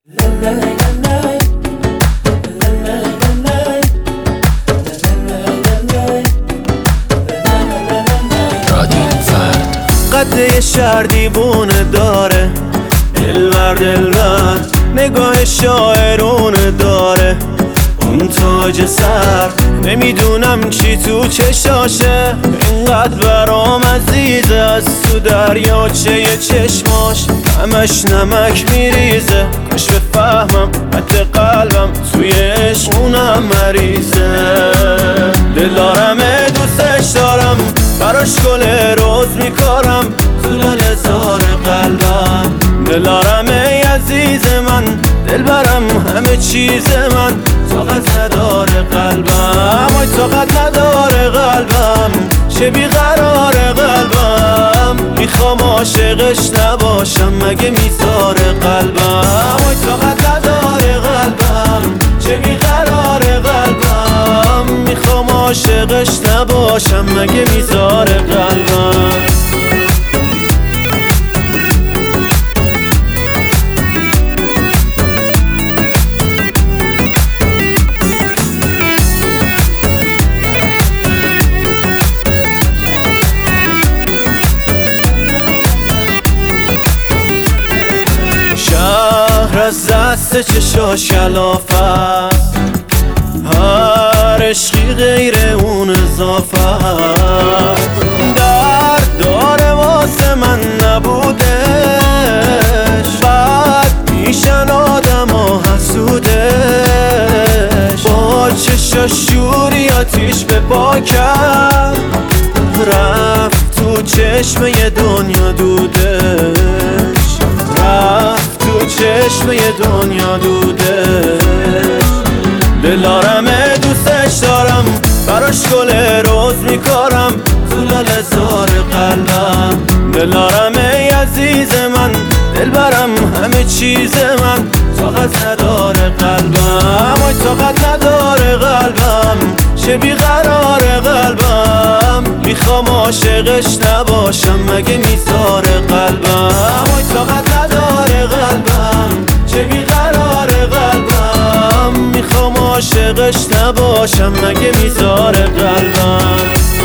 قد یه شهر دیوونه داره، دلبر نگاه شاعرونه داره. اون تاج سر نمیدونم چی تو چشاشه، اینقدر برام عزیزه، از تو دریاچه یه چشماش همش نمک میریزه. کاش بفهمم حتی قلبم توی عشقونم مریضه. دلارمه دوستش دارم، براش گل روز میکارم تو لاله‌زار قلبم. دلارمه عزیز من، دلبرم همه چیز من، طاقت نداره قلبم، وای طاقت نداره قلبم، چه بیقراره قلبم. میخوام عاشقش نباشم مگه میذاره قلبم، وای طاقت نداره قلبم، چه بیقراره قلبم. میخوام عاشقش نباشم مگه میذاره قلبم. از دست چشاش کلافه، هر عشقی غیر اون اضافه. درد داره واسه من نبودش، بد میشن آدم ها حسودش. با چشاش شوری آتیش به پا کرد، رفت تو چشم یه دنیا دودش، رفت تو چشم یه دنیا دودش. دلارمه دوستش دارم، براش گل روز میکارم تو لاله‌زار قلبم. دلارمه عزیز من، دلبرم همه چیز من، طاقت نداره قلبم، وای طاقت نداره قلبم، چه بیقراره قلبم. میخوام عاشقش نباشم مگه میذاره قلبم، وای طاقت نداره قلبم، چه بیقراره قلبم. میخوام عاشقش نباشم مگه میذاره قلبم.